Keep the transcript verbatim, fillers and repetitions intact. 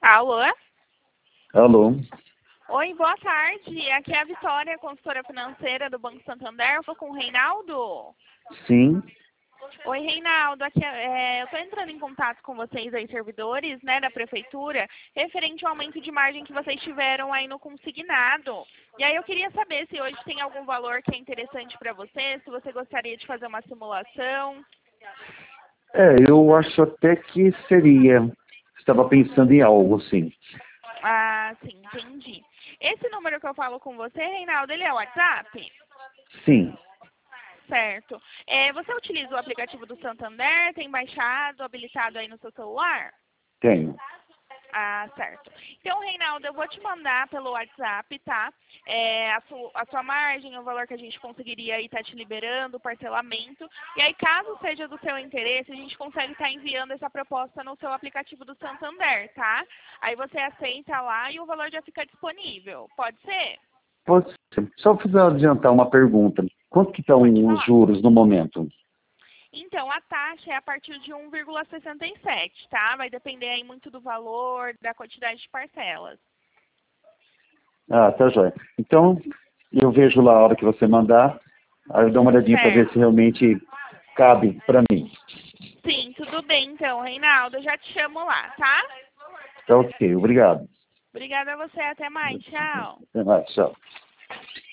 Alô? Alô? Oi, boa tarde. Aqui é a Vitória, consultora financeira do Banco Santander. Eu tô com o Reinaldo? Sim. Oi, Reinaldo. Aqui, é, eu estou entrando em contato com vocês aí, servidores, né, da Prefeitura, referente ao aumento de margem que vocês tiveram aí no consignado. E aí eu queria saber se hoje tem algum valor que é interessante para você, se você gostaria de fazer uma simulação. É, eu acho até que seria. Estava pensando em algo, sim. Ah, sim, entendi. Esse número que eu falo com você, Reinaldo, ele é o WhatsApp? Sim. Certo. É, você utiliza o aplicativo do Santander? Tem baixado, habilitado aí no seu celular? Tenho. Ah, certo. Então, Reinaldo, eu vou te mandar pelo WhatsApp, tá? É, a, su, a sua margem, o valor que a gente conseguiria aí estar te liberando, o parcelamento. E aí, caso seja do seu interesse, a gente consegue estar enviando essa proposta no seu aplicativo do Santander, tá? Aí você aceita lá e o valor já fica disponível. Pode ser? Pode ser. Só precisar adiantar uma pergunta. Quanto que estão Pode os falar. juros no momento? Então, a taxa é a partir de um vírgula sessenta e sete, tá? Vai depender aí muito do valor, da quantidade de parcelas. Ah, tá joia. Então, eu vejo lá a hora que você mandar, aí eu dou uma olhadinha para ver Certo. se realmente cabe para mim. Sim, tudo bem então, Reinaldo. Eu já te chamo lá, tá? Tá ok, obrigado. Obrigada a você. Até mais. Tchau. Até mais, tchau.